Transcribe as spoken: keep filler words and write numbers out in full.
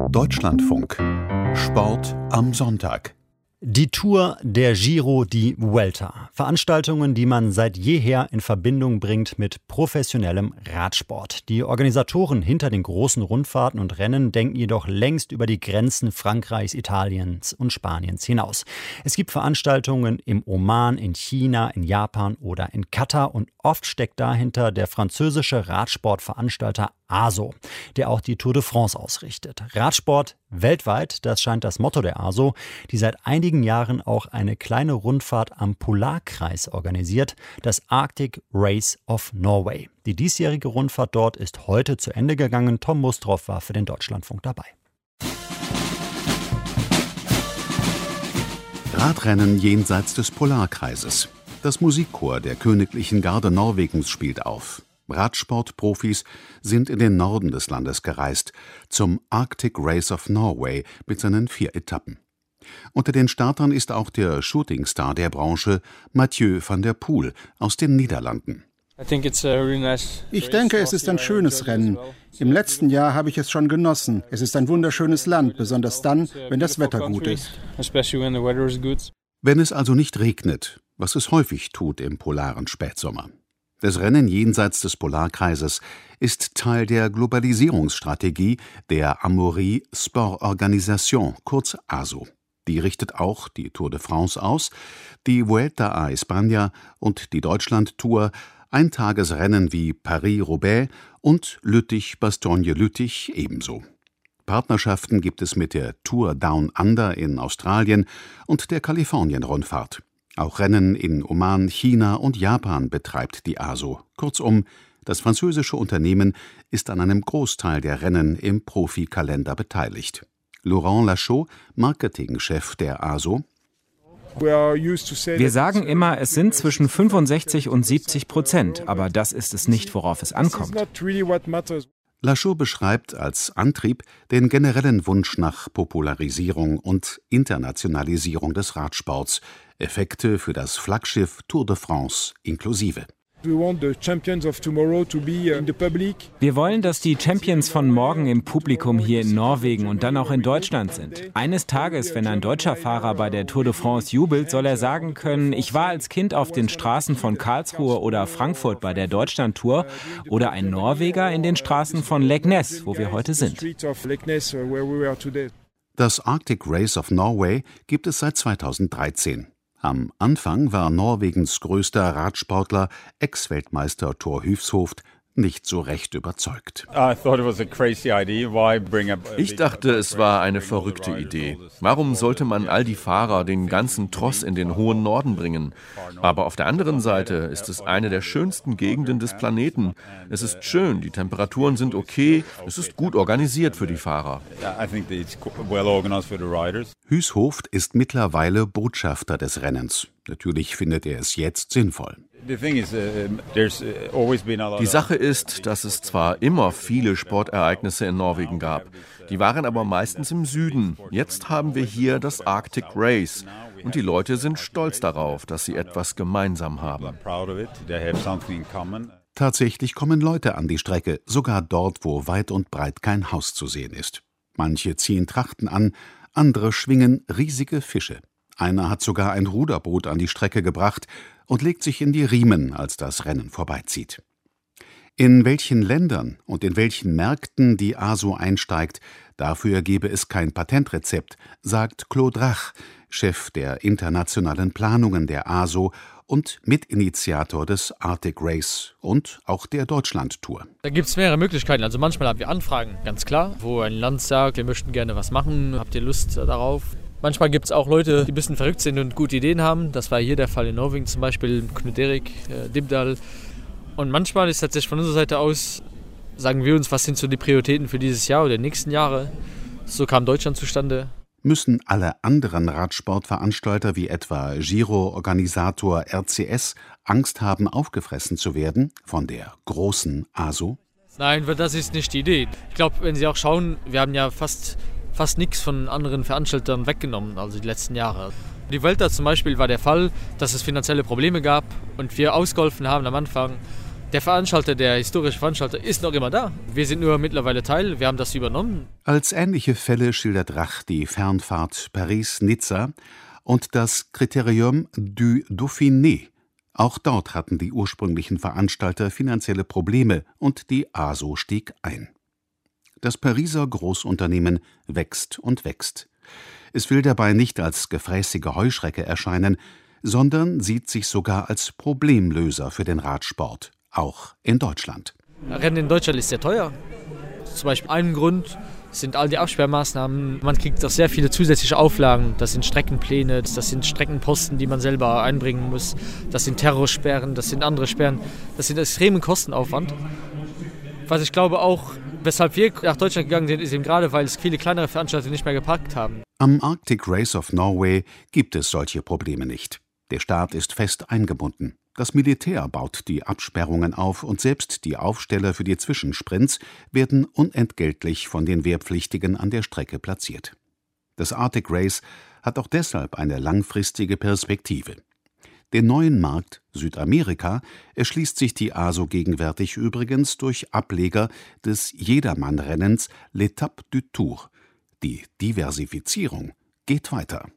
Deutschlandfunk. Sport am Sonntag. Die Tour, der Giro, die Vuelta. Veranstaltungen, die man seit jeher in Verbindung bringt mit professionellem Radsport. Die Organisatoren hinter den großen Rundfahrten und Rennen denken jedoch längst über die Grenzen Frankreichs, Italiens und Spaniens hinaus. Es gibt Veranstaltungen im Oman, in China, in Japan oder in Katar und oft steckt dahinter der französische Radsportveranstalter A S O, der auch die Tour de France ausrichtet. Radsport weltweit, das scheint das Motto der A S O, die seit einigen Jahren auch eine kleine Rundfahrt am Polarkreis organisiert, das Arctic Race of Norway. Die diesjährige Rundfahrt dort ist heute zu Ende gegangen. Tom Mustroff war für den Deutschlandfunk dabei. Radrennen jenseits des Polarkreises. Das Musikchor der Königlichen Garde Norwegens spielt auf. Radsportprofis sind in den Norden des Landes gereist, zum Arctic Race of Norway mit seinen vier Etappen. Unter den Startern ist auch der Shootingstar der Branche, Mathieu van der Poel aus den Niederlanden. Ich denke, es ist ein schönes Rennen. Im letzten Jahr habe ich es schon genossen. Es ist ein wunderschönes Land, besonders dann, wenn das Wetter gut ist. Wenn es also nicht regnet, was es häufig tut im polaren Spätsommer. Das Rennen jenseits des Polarkreises ist Teil der Globalisierungsstrategie der Amaury Sport Organisation, kurz A S O. Die richtet auch die Tour de France aus, die Vuelta a España und die Deutschlandtour, Eintagesrennen wie Paris-Roubaix und Lüttich-Bastogne-Lüttich ebenso. Partnerschaften gibt es mit der Tour Down Under in Australien und der Kalifornien-Rundfahrt. Auch Rennen in Oman, China und Japan betreibt die A S O. Kurzum, das französische Unternehmen ist an einem Großteil der Rennen im Profikalender beteiligt. Laurent Lachaud, Marketingchef der A S O: Wir sagen immer, es sind zwischen fünfundsechzig und siebzig Prozent, aber das ist es nicht, worauf es ankommt. Lachaud beschreibt als Antrieb den generellen Wunsch nach Popularisierung und Internationalisierung des Radsports, Effekte für das Flaggschiff Tour de France inklusive. Wir wollen, dass die Champions von morgen im Publikum hier in Norwegen und dann auch in Deutschland sind. Eines Tages, wenn ein deutscher Fahrer bei der Tour de France jubelt, soll er sagen können, ich war als Kind auf den Straßen von Karlsruhe oder Frankfurt bei der Deutschlandtour, oder ein Norweger in den Straßen von Lake Ness, wo wir heute sind. Das Arctic Race of Norway gibt es seit zweitausenddreizehn. Am Anfang war Norwegens größter Radsportler, Ex-Weltmeister Thor Hushovd, nicht so recht überzeugt. Ich dachte, es war eine verrückte Idee. Warum sollte man all die Fahrer, den ganzen Tross in den hohen Norden bringen? Aber auf der anderen Seite ist es eine der schönsten Gegenden des Planeten. Es ist schön, die Temperaturen sind okay, es ist gut organisiert für die Fahrer. Hushovd ist mittlerweile Botschafter des Rennens. Natürlich findet er es jetzt sinnvoll. Die Sache ist, dass es zwar immer viele Sportereignisse in Norwegen gab, die waren aber meistens im Süden. Jetzt haben wir hier das Arctic Race und die Leute sind stolz darauf, dass sie etwas gemeinsam haben. Tatsächlich kommen Leute an die Strecke, sogar dort, wo weit und breit kein Haus zu sehen ist. Manche ziehen Trachten an, andere schwingen riesige Fische. Einer hat sogar ein Ruderboot an die Strecke gebracht und legt sich in die Riemen, als das Rennen vorbeizieht. In welchen Ländern und in welchen Märkten die A S O einsteigt, dafür gebe es kein Patentrezept, sagt Claude Rach, Chef der internationalen Planungen der A S O und Mitinitiator des Arctic Race und auch der Deutschlandtour. Da gibt es mehrere Möglichkeiten. Also manchmal haben wir Anfragen, ganz klar, wo ein Land sagt, wir möchten gerne was machen, habt ihr Lust darauf? Manchmal gibt es auch Leute, die ein bisschen verrückt sind und gute Ideen haben. Das war hier der Fall in Norwegen zum Beispiel, Knut Erik, äh, Dibdal. Und manchmal ist tatsächlich von unserer Seite aus, sagen wir uns, was sind so die Prioritäten für dieses Jahr oder die nächsten Jahre. So kam Deutschland zustande. Müssen alle anderen Radsportveranstalter wie etwa Giro-Organisator R C S Angst haben, aufgefressen zu werden von der großen A S O? Nein, das ist nicht die Idee. Ich glaube, wenn Sie auch schauen, wir haben ja fast... fast nichts von anderen Veranstaltern weggenommen, also die letzten Jahre. Die Vuelta zum Beispiel war der Fall, dass es finanzielle Probleme gab und wir ausgeholfen haben am Anfang. Der Veranstalter, der historische Veranstalter, ist noch immer da. Wir sind nur mittlerweile Teil, wir haben das übernommen. Als ähnliche Fälle schildert Rach die Fernfahrt Paris-Nizza und das Critérium du Dauphiné. Auch dort hatten die ursprünglichen Veranstalter finanzielle Probleme und die A S O stieg ein. Das Pariser Großunternehmen wächst und wächst. Es will dabei nicht als gefräßige Heuschrecke erscheinen, sondern sieht sich sogar als Problemlöser für den Radsport, auch in Deutschland. Rennen in Deutschland ist sehr teuer. Zum Beispiel ein Grund sind all die Absperrmaßnahmen. Man kriegt auch sehr viele zusätzliche Auflagen. Das sind Streckenpläne, das sind Streckenposten, die man selber einbringen muss. Das sind Terrorsperren, das sind andere Sperren. Das sind extremen Kostenaufwand. Was ich glaube auch, weshalb wir nach Deutschland gegangen sind, ist eben gerade, weil es viele kleinere Veranstalter nicht mehr gepackt haben. Am Arctic Race of Norway gibt es solche Probleme nicht. Der Staat ist fest eingebunden. Das Militär baut die Absperrungen auf und selbst die Aufsteller für die Zwischensprints werden unentgeltlich von den Wehrpflichtigen an der Strecke platziert. Das Arctic Race hat auch deshalb eine langfristige Perspektive. Den neuen Markt Südamerika erschließt sich die A S O gegenwärtig übrigens durch Ableger des Jedermann-Rennens L'Étape du Tour. Die Diversifizierung geht weiter.